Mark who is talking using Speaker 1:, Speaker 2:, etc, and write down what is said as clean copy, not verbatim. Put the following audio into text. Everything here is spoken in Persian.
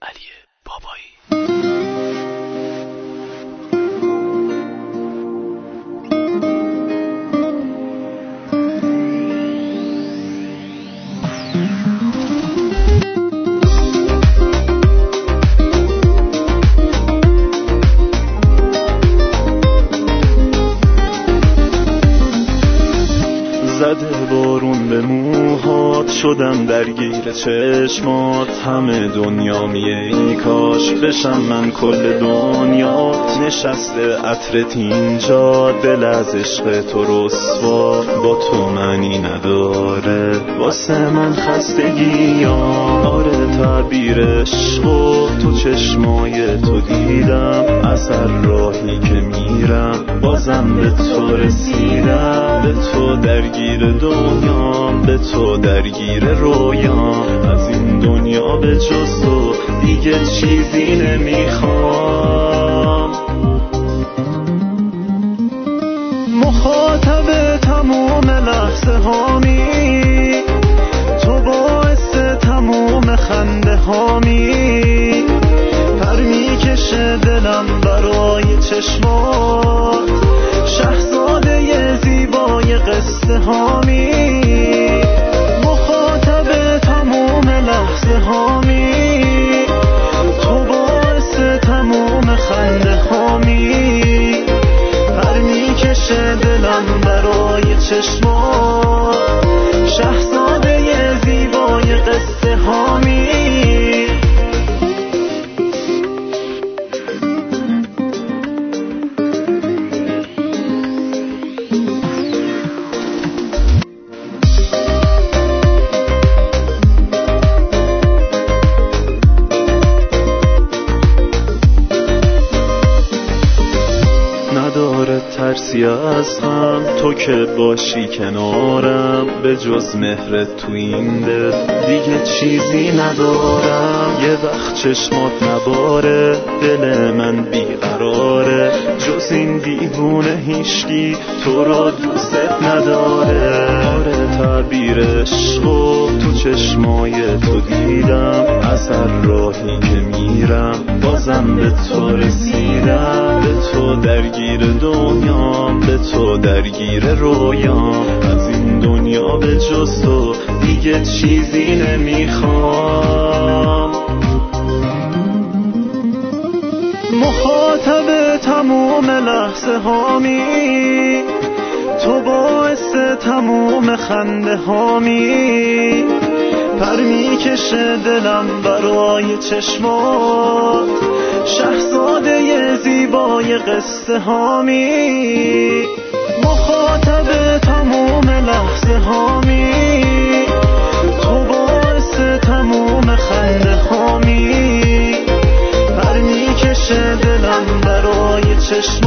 Speaker 1: علی بابایی.
Speaker 2: زده بارون به موهات، شدم درگیر چشمات، همه دنیا ای کاش بشم من کل دنیات. نشسته عطرت اینجا، دل از عشق تو رسوا، با تو معنی نداره واسه من خستگی. آره تعبیر عشقو تو چشمای تو دیدم، از هر راهی که میرم بازم به تو رسیدم. به تو درگیر دنیام، به تو درگیر رویام، از این دنیا به جز تو دیگه چیزی نمیخوام. مخاطب تموم لحظه هامی، تو باعث تموم خنده هامی، پر میکشه دلم برای چشمات، شهزاده زیبای قصه هامی. مخاطب تموم لحظه هامی، تو باعث تموم خنده هامی، پر میکشه دلم برای چشمات، شهزاده زیبای قصه هامی. نداره ترسی از هم، تو که باشی کنارم، به جز مهرت تو این دل دیگه چیزی ندارم. یه وقت چشمات نباره، دل من بیقراره، جز این دیوونه هیشکی تو رو دوست نداره. آره تعبیر عشقو تو چشمای تو دیدم، از هر راهی که میرم بازم به تو رسیدم. به تو درگیر دنیام، به تو درگیر رویام، از این دنیا به جز تو دیگه چیزی نمیخوام. مخاطب تموم لحظه هامی، تو باعث تموم خنده هامی، پر میکشه دلم برای چشمات، شهزاده زیبای قصه هامی. مخاطب تموم لحظه هامی، تو باعث تموم خنده هامی، پر میکشه دلم برای چشمات.